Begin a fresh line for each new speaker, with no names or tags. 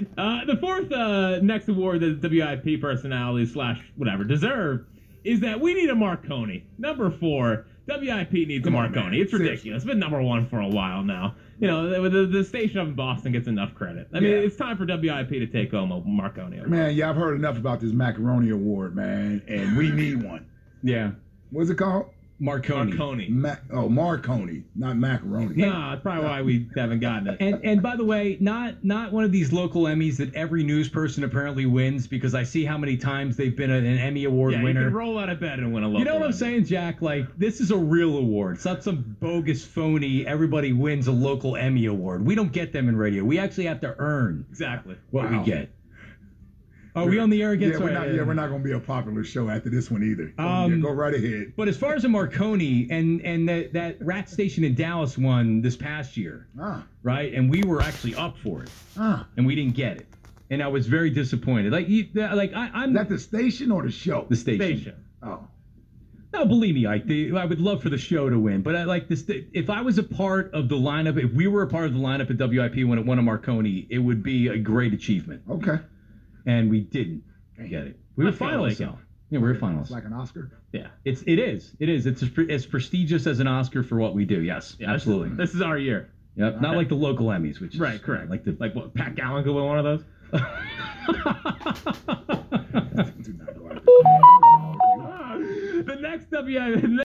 The fourth next award that WIP personality / whatever deserve is that we need a Marconi. Number 4, WIP needs a Marconi. It's ridiculous. It's been number 1 for a while now. You know, the station up in Boston gets enough credit. I mean, it's time for WIP to take home a Marconi award.
Man, yeah, I've heard enough about this macaroni award, man, and we need one.
Yeah.
What's it called?
Marconi.
Marconi, not macaroni.
No, that's probably why we haven't gotten it.
And by the way, not one of these local Emmys that every news person apparently wins, because I see how many times they've been an Emmy Award winner.
You can roll out of bed and win a local
You know what I'm
Emmy.
saying, Jack? Like, this is a real award. It's not some bogus, phony, everybody wins a local Emmy Award. We don't get them in radio. We actually have to earn
Exactly
what we get. Are we on the air again?
Yeah, we're not going to be a popular show after this one either. Go right ahead.
But as far as a Marconi, and that rat station in Dallas won this past year, right? And we were actually up for it, and we didn't get it, and I was very disappointed. I'm. Is
that the station or the show?
The station.
Oh.
No, believe me, Ike. I would love for the show to win, but I like this. If I was a part of the lineup, if we were a part of the lineup at WIP when it won a Marconi, it would be a great achievement.
Okay.
And we didn't get it. We were finalists. Yeah, we were finalists.
It's like an Oscar.
Yeah, it is. It's as prestigious as an Oscar for what we do. Yes, absolutely.
This is our year.
Yep. Not like the local Emmys, which is
correct.
Like
what? Pat Gallen could win one of those. The next WIP